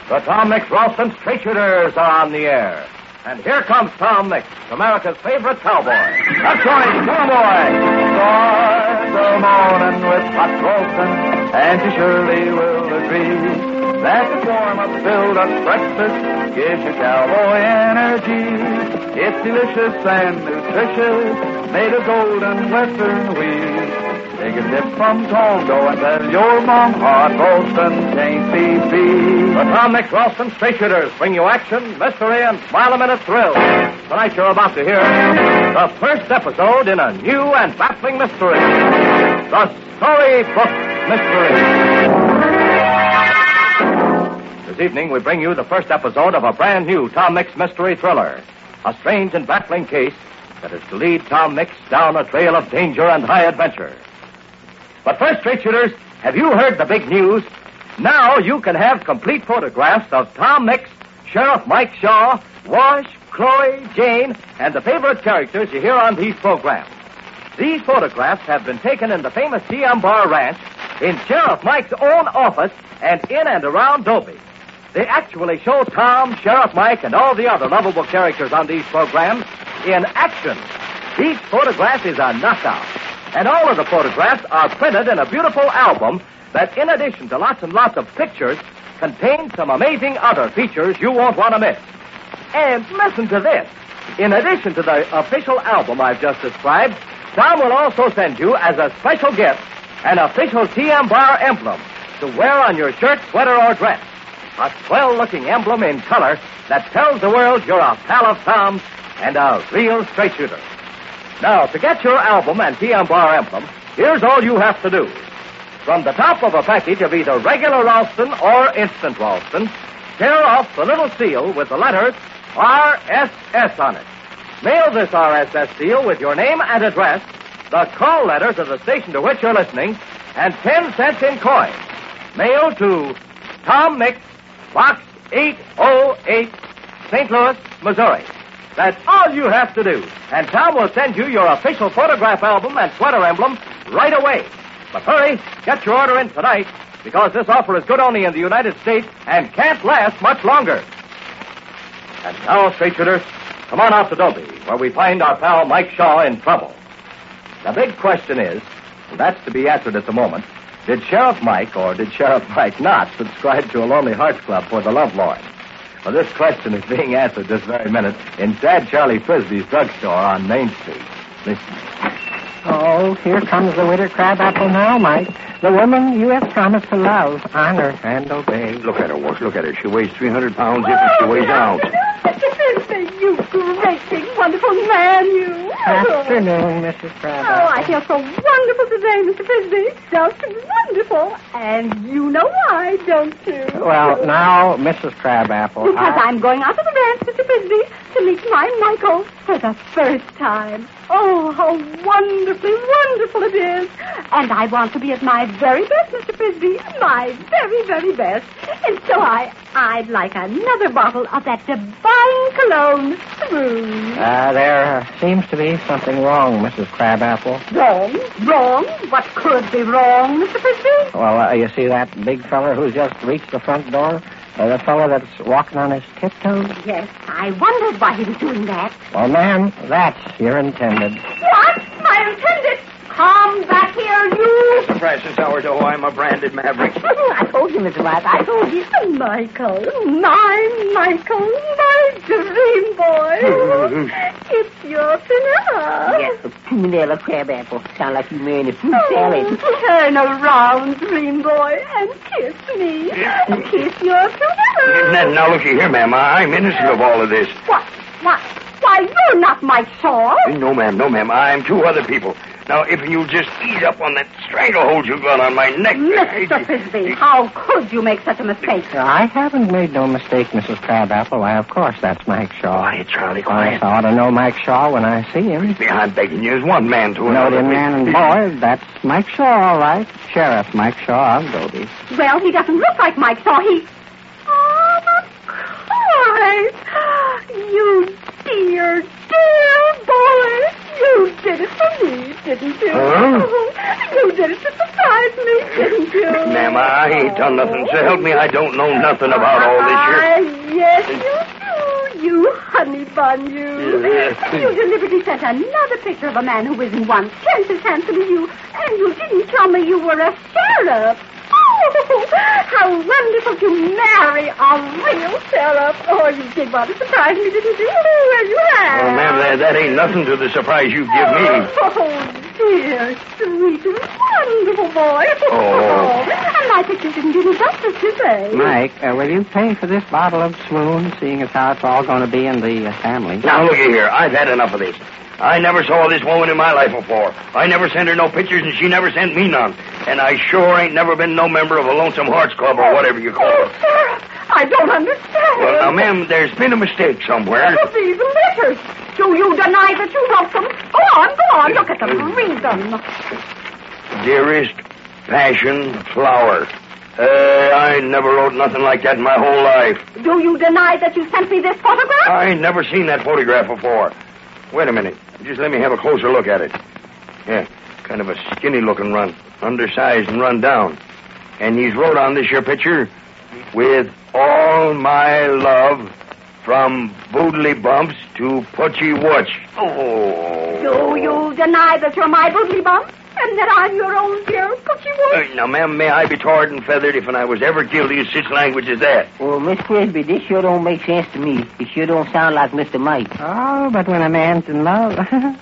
The Tom Mix Ralston Straight Shooters are on the air. And here comes Tom Mix, America's favorite cowboy. That's right, cowboy! Start the morning with hot Ralston, and you surely will agree that the warm-up filled-up breakfast gives you cowboy energy. It's delicious and nutritious, made of golden western wheat. Take a dip from Tongo and tell your mom hot Ralston can't be beat. The Tom Mix Ralston Straight Shooters bring you action, mystery, and smile-a-minute thrill. Tonight you're about to hear the first episode in a new and baffling mystery. The Storybook Mystery. This evening we bring you the first episode of a brand new Tom Mix mystery thriller. A strange and baffling case that is to lead Tom Mix down a trail of danger and high adventure. But first, Straight Shooters, have you heard the big news? Now you can have complete photographs of Tom Mix, Sheriff Mike Shaw, Wash, Chloe, Jane, and the favorite characters you hear on these programs. These photographs have been taken in the famous T.M. Bar Ranch, in Sheriff Mike's own office, and in and around Dobie. They actually show Tom, Sheriff Mike, and all the other lovable characters on these programs in action. Each photograph is a knockout. And all of the photographs are printed in a beautiful album that, in addition to lots and lots of pictures, contains some amazing other features you won't want to miss. And listen to this. In addition to the official album I've just described, Tom will also send you, as a special gift, an official TM Bar emblem to wear on your shirt, sweater, or dress. A swell-looking emblem in color that tells the world you're a pal of Tom's and a real straight shooter. Now, to get your album and TM Bar emblem, here's all you have to do. From the top of a package of either regular Ralston or instant Ralston, tear off the little seal with the letters RSS on it. Mail this RSS seal with your name and address, the call letters of the station to which you're listening, and 10 cents in coin. Mail to Tom Mix, Box 808, St. Louis, Missouri. That's all you have to do. And Tom will send you your official photograph album and sweater emblem right away. But hurry, get your order in tonight, because this offer is good only in the United States and can't last much longer. And now, Straight Shooters, come on out to Dobie, where we find our pal Mike Shaw in trouble. The big question is, and that's to be answered at the moment, did Sheriff Mike or did Sheriff Mike not subscribe to a Lonely Hearts Club for the Lovelorn? Well, this question is being answered this very minute in Sad Charlie Frisbee's drugstore on Main Street. Listen. Oh, here comes the winter crabapple now, Mike. The woman you have promised to love, honor, and obey. Look at her, Wash. Look at her. She weighs 300 pounds if she weighs an ounce. Mr. Frisbee, you great big wonderful man, you. Afternoon, Mrs. Crabapple. Oh, I feel so wonderful today, Mr. Frisbee. Just wonderful. And you know why, don't you? Well, now, Mrs. Crabapple, Because I'm going out to the ranch, Mr. Frisbee, to meet my Michael for the first time. Oh, how wonderfully wonderful it is. And I want to be at my very best, Mr. Frisbee. My very, very best. And so I'd like another bottle of that divine cologne, Spoon. There seems to be something wrong, Mrs. Crabapple. Wrong? Wrong? What could be wrong, Mr. Frisbee? Well, you see that big fella who's just reached the front door? The fellow that's walking on his tiptoes? Yes, I wondered why he was doing that. Well, ma'am, that's your intended. What? My intended? Come back here, you! Mr. Francis Sourdough, I'm a branded maverick. I told you, Mr. Black. I told you. Michael, my dream boy. It's your Pinella. Yes, Pinella Crabapple. Sound like you made a fruit salad. Turn around, dream boy, and kiss me. Kiss your Pinella. Now, looky here, ma'am. I'm innocent of all of this. What? Why, you're not Mike Shaw. No, ma'am. I'm two other people. Now, if you'll just ease up on that stranglehold you got on my neck. Mr. Frisbee, how could you make such a mistake? I haven't made no mistake, Mrs. Crabapple. Why, of course, that's Mike Shaw. Quiet, Charlie, I quiet. ought to know Mike Shaw when I see him. I'm begging you, as one man to No, another. dear man and boy, that's Mike Shaw, all right. Sheriff Mike Shaw of Dobie. Well, he doesn't look like Mike Shaw. Oh, of course. You dear boy. You did it for me, didn't you? Huh? You did it just the surprised me, didn't you? Ma'am, I ain't done nothing. So help me, I don't know nothing about all this here. Yes, you do. You honey bun, you. Yeah. You deliberately sent another picture of a man who isn't one-tenth as handsome as you, and you didn't tell me you were a sheriff. Oh, how wonderful to marry a real sheriff. Oh, you did want to surprise me, didn't you? Well, you have. Well, ma'am, that ain't nothing to the surprise you give me. Oh, dear, sweet, wonderful boy. Oh. And my pictures didn't do me justice, did they? Mike, will you pay for this bottle of swoon, seeing as how it's all going to be in the family? Now, looky here. I've had enough of this. I never saw this woman in my life before. I never sent her no pictures, and she never sent me none. And I sure ain't never been no member of a Lonesome Hearts Club or whatever you call it. Sheriff, I don't understand. Well, now, ma'am, there's been a mistake somewhere. These letters. Do you deny that you wrote them? Go on. Look at them. Read them. Dearest Passion Flower. I never wrote nothing like that in my whole life. Do you deny that you sent me this photograph? I ain't never seen that photograph before. Wait a minute. Just let me have a closer look at it. Yeah, kind of a skinny-looking run. Undersized and run down. And he's wrote on this here picture, with all my love, from Boodly Bumps to Putchy Wutch. Oh. Do you deny that you're my boodly bump? And that I'm your own dear Putchy Wutch? Now, ma'am, may I be tarred and feathered if I was ever guilty of such language as that? Well, Miss Frisbee, this sure don't make sense to me. It sure don't sound like Mr. Mike. Oh, but when a man's in love...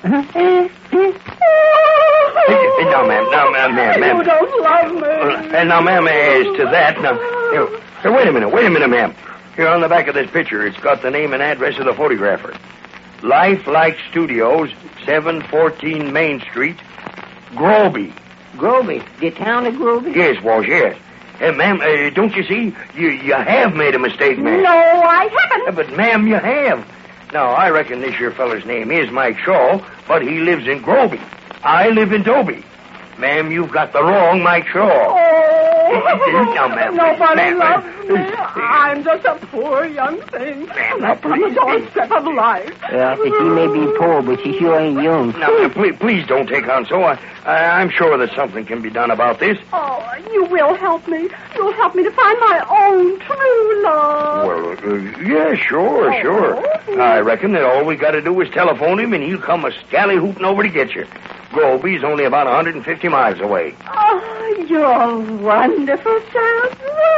Now, ma'am. You don't love me. And now, ma'am, as to that, now... Here, wait a minute, ma'am. Here on the back of this picture, it's got the name and address of the photographer. Lifelike Studios, 714 Main Street, Groby. Groby? The town of Groby? Yes, Walsh, yes. Ma'am, don't you see? You have made a mistake, ma'am. No, I haven't. But, ma'am, you have. Now, I reckon this here feller's name is Mike Shaw, but he lives in Groby. I live in Dobie. Ma'am, you've got the wrong Mike Shaw. Oh, now, ma'am. Nobody loves me. Ma'am. I'm just a poor young thing. Left on the doorstep of life. Yeah, she may be poor, but she sure ain't young. Now, ma'am, please don't take on so. I'm sure that something can be done about this. Oh, you will help me. You'll help me to find my own true love. Well, yeah, sure. I reckon that all we got to do is telephone him, and he'll come a scally-hooting over to get you. Groby's only about 150 miles away. Oh, you're wonderful, child.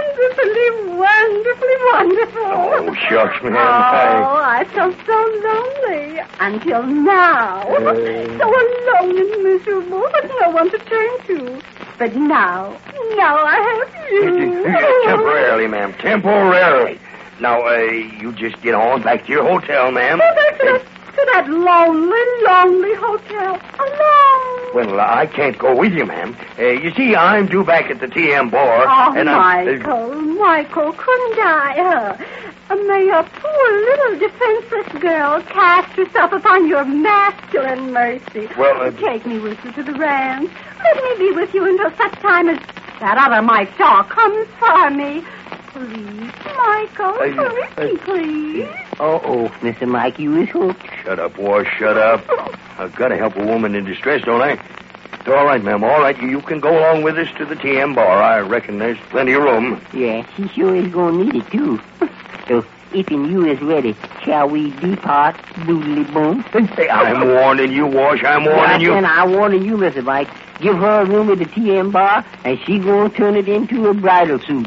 Wonderfully wonderful. Oh, shucks, man. Oh, I felt so lonely until now. So alone and miserable, but no one to turn to. But now I have you. Temporarily, ma'am. Temporarily. Now, you just get on back to your hotel, ma'am. To that lonely hotel. Alone. Well, I can't go with you, ma'am. You see, I'm due back at the TM bar. Oh, and Michael, couldn't I? May a poor little defenseless girl cast herself upon your masculine mercy. Well, take me with you to the ranch. Let me be with you until such time as that other Mike Shaw comes for me. Please, Michael, please. Uh-oh, Mr. Mike, you is hooked. Shut up, Wash, shut up. I've got to help a woman in distress, don't I? It's all right, ma'am, all right. You can go along with us to the TM bar. I reckon there's plenty of room. Yeah, she sure is going to need it, too. So, if and you is ready, shall we depart, doodly boom? I'm warning you, Wash, I'm warning you. And I'm warning you, Mr. Mike. Give her a room at the TM bar, and she going to turn it into a bridal suit.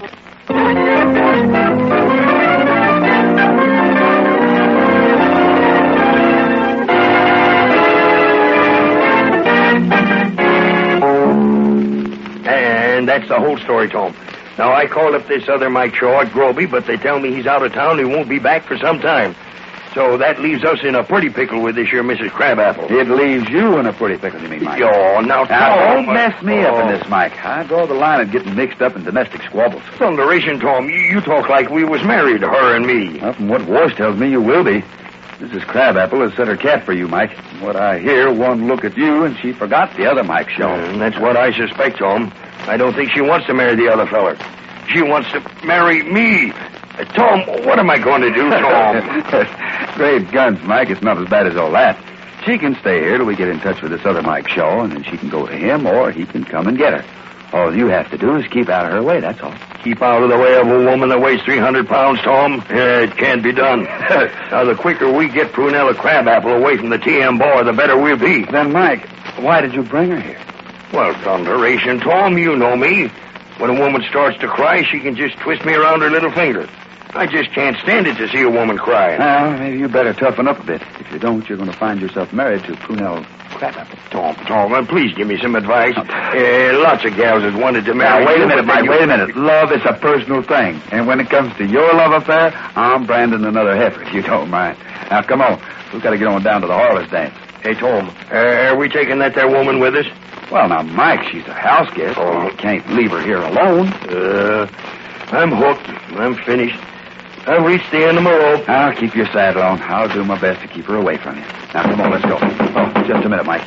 And that's the whole story, Tom. Now, I called up this other Mike Shaw at Groby, but they tell me he's out of town and he won't be back for some time. So that leaves us in a pretty pickle with this here Mrs. Crabapple. It leaves you in a pretty pickle, you mean, Mike? Oh, now, Don't mess me up in this, Mike. I draw the line at getting mixed up in domestic squabbles. Thunderation, Tom. You talk like we was married, her and me. Well, from what Walsh tells me, you will be. Mrs. Crabapple has set her cap for you, Mike. From what I hear, one look at you, and she forgot the other Mike Shaw. That's what I suspect, Tom. I don't think she wants to marry the other feller. She wants to marry me. Tom, what am I going to do, Tom? Great guns, Mike. It's not as bad as all that. She can stay here till we get in touch with this other Mike Shaw, and then she can go to him, or he can come and get her. All you have to do is keep out of her way, that's all. Keep out of the way of a woman that weighs 300 pounds, Tom? Yeah, it can't be done. Now, the quicker we get Prunella Crabapple away from the TM bar, the better we'll be. Then, Mike, why did you bring her here? Well, thunderation, Tom, you know me. When a woman starts to cry, she can just twist me around her little finger. I just can't stand it to see a woman crying. Well, maybe you better toughen up a bit. If you don't, you're going to find yourself married to Prunella Crabapple. Tom, please give me some advice. Lots of gals has wanted to marry. Now, wait a minute, Mike, wait a minute. Love is a personal thing. And when it comes to your love affair, I'm branding another heifer, if you don't mind. Now, come on. We've got to get on down to the Harless dance. Hey, Tom, are we taking that there woman with us? Well, now, Mike, she's a house guest. Oh. We can't leave her here alone. I'm hooked. I'm finished. I've reached the end of my rope. Now, keep your saddle on. I'll do my best to keep her away from you. Now, come on, let's go. Oh, just a minute, Mike.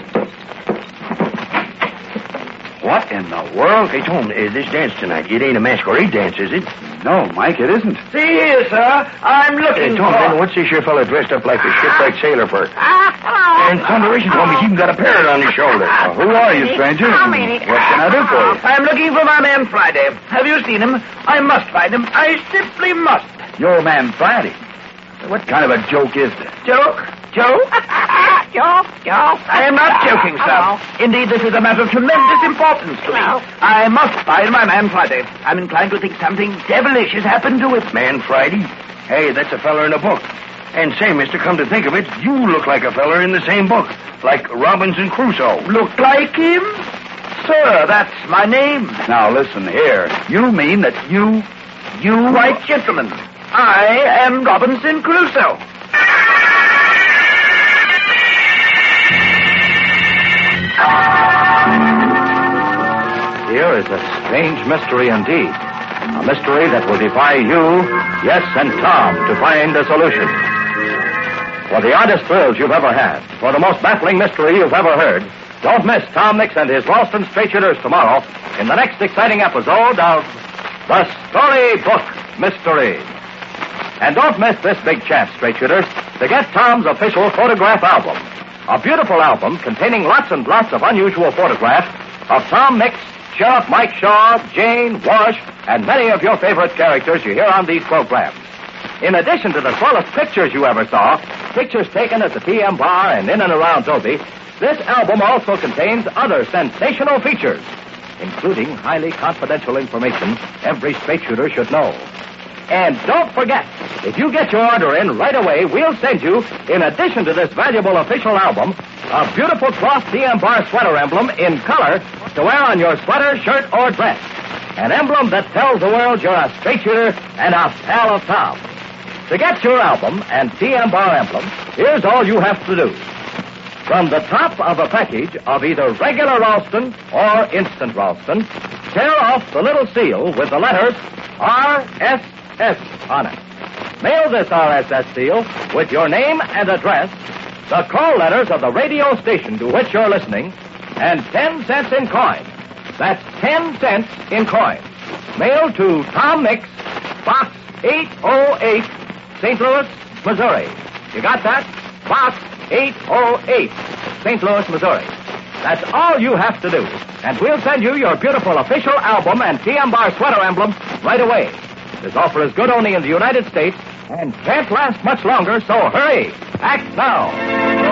What in the world? Hey, Tom, this dance tonight, it ain't a masquerade dance, is it? No, Mike, it isn't. See here, sir. I'm looking Tom, for... then what's this here fella dressed up like a shipwrecked sailor for? Hello. And thunderation told me he's even got a parrot on his shoulder. Who are you, stranger? How many? What can I do for you? I'm looking for my man Friday. Have you seen him? I must find him. I simply must. Your man Friday. What kind of a joke is this? Joke? Joke? Joke? I am not joking, sir. Indeed, this is a matter of tremendous importance to me. I must find my man Friday. I'm inclined to think something devilish has happened to him. Man Friday? Hey, that's a fella in a book. And say, mister, come to think of it, you look like a fella in the same book. Like Robinson Crusoe. Look like him? Sir, that's my name. Now, listen here. You mean that you... Right, gentlemen. I am Robinson Crusoe. Here is a strange mystery indeed. A mystery that will defy you, yes, and Tom, to find a solution. For the oddest thrills you've ever had, for the most baffling mystery you've ever heard, don't miss Tom Mix and his Ralston Straight Shooters tomorrow in the next exciting episode of The Storybook Mystery. And don't miss this big chance, Straight Shooters, to get Tom's official photograph album. A beautiful album containing lots and lots of unusual photographs of Tom Mix, Sheriff Mike Shaw, Jane, Wash, and many of your favorite characters you hear on these programs. In addition to the swellest pictures you ever saw, pictures taken at the TM Bar and in and around Dobie, this album also contains other sensational features, including highly confidential information every straight shooter should know. And don't forget, if you get your order in right away, we'll send you, in addition to this valuable official album, a beautiful cloth TM Bar sweater emblem in color to wear on your sweater, shirt, or dress. An emblem that tells the world you're a straight shooter and a pal of Tom. To get your album and TM Bar emblem, here's all you have to do. From the top of a package of either regular Ralston or instant Ralston, tear off the little seal with the letters RSS on it. Mail this RSS seal with your name and address, the call letters of the radio station to which you're listening, and 10 cents in coin. That's 10 cents in coin. Mail to Tom Mix, Box 808, St. Louis, Missouri. You got that? Box 808, St. Louis, Missouri. That's all you have to do. And we'll send you your beautiful official album and TM Bar sweater emblem right away. This offer is good only in the United States and can't last much longer, so hurry. Act now.